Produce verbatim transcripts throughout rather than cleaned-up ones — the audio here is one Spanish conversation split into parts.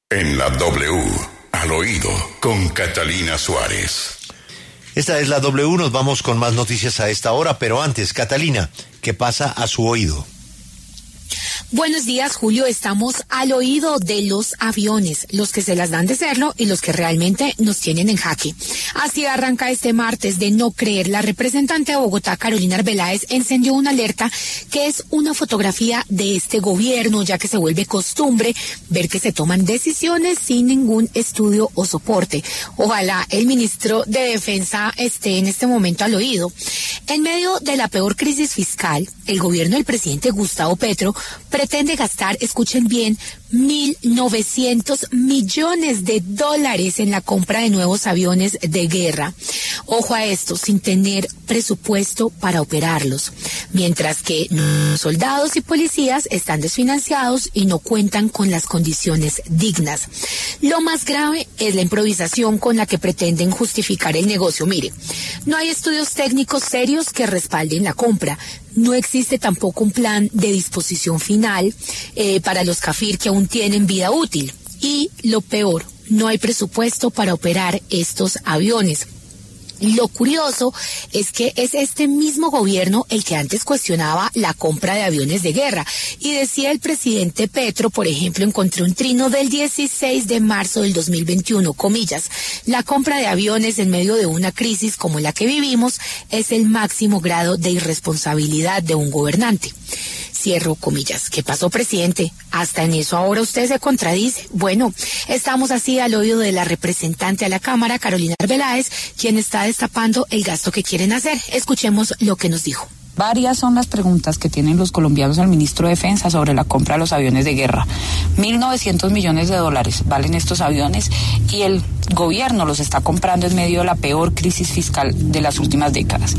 En la W, al oído, con Catalina Suárez. Esta es la W, nos vamos con más noticias a esta hora, pero antes, Catalina, ¿qué pasa a su oído? Buenos días, Julio. Estamos al oído de los aviones, los que se las dan de serlo y los que realmente nos tienen en jaque. Así arranca este martes de no creer. La representante de Bogotá, Carolina Arbeláez, encendió una alerta que es una fotografía de este gobierno, ya que se vuelve costumbre ver que se toman decisiones sin ningún estudio o soporte. Ojalá el ministro de Defensa esté en este momento al oído. En medio de la peor crisis fiscal, el gobierno del presidente Gustavo Petro pretende gastar, escuchen bien, mil novecientos millones de dólares en la compra de nuevos aviones de guerra. Ojo a esto, sin tener presupuesto para operarlos. Mientras que soldados y policías están desfinanciados y no cuentan con las condiciones dignas. Lo más grave es la improvisación con la que pretenden justificar el negocio. Mire, no hay estudios técnicos serios que respalden la compra. No existe tampoco un plan de disposición final eh, para los CAFIR que aún tienen vida útil. Y lo peor, no hay presupuesto para operar estos aviones. Lo curioso es que es este mismo gobierno el que antes cuestionaba la compra de aviones de guerra. Y decía el presidente Petro, por ejemplo, encontré un trino del dieciséis de marzo del dos mil veintiuno, comillas, la compra de aviones en medio de una crisis como la que vivimos es el máximo grado de irresponsabilidad de un gobernante. Cierro comillas. ¿Qué pasó, presidente? Hasta en eso ahora usted se contradice. Bueno, estamos así al oído de la representante a la Cámara, Carolina Arbeláez, quien está destapando el gasto que quieren hacer. Escuchemos lo que nos dijo. Varias son las preguntas que tienen los colombianos al ministro de Defensa sobre la compra de los aviones de guerra. mil novecientos millones de dólares valen estos aviones y el gobierno los está comprando en medio de la peor crisis fiscal de las últimas décadas.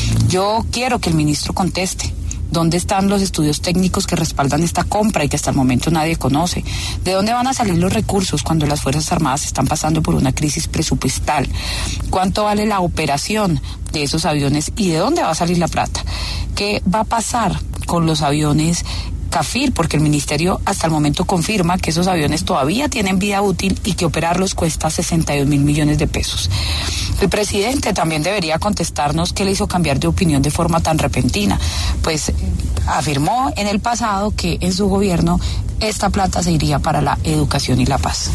Yo quiero que el ministro conteste. ¿Dónde están los estudios técnicos que respaldan esta compra y que hasta el momento nadie conoce? ¿De dónde van a salir los recursos cuando las Fuerzas Armadas están pasando por una crisis presupuestal? ¿Cuánto vale la operación de esos aviones y de dónde va a salir la plata? ¿Qué va a pasar con los aviones CAFIR? Porque el ministerio hasta el momento confirma que esos aviones todavía tienen vida útil y que operarlos cuesta sesenta y dos mil millones de pesos. El presidente también debería contestarnos qué le hizo cambiar de opinión de forma tan repentina. Pues afirmó en el pasado que en su gobierno esta plata se iría para la educación y la paz.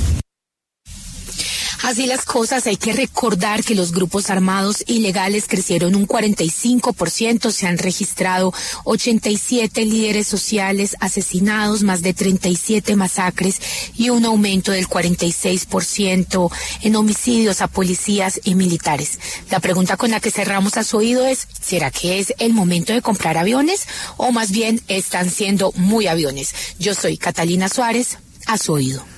Así las cosas, hay que recordar que los grupos armados ilegales crecieron un cuarenta y cinco por ciento, se han registrado ochenta y siete líderes sociales asesinados, más de treinta y siete masacres y un aumento del cuarenta y seis por ciento en homicidios a policías y militares. La pregunta con la que cerramos a su oído es, ¿será que es el momento de comprar aviones o más bien están siendo muy aviones? Yo soy Catalina Suárez, a su oído.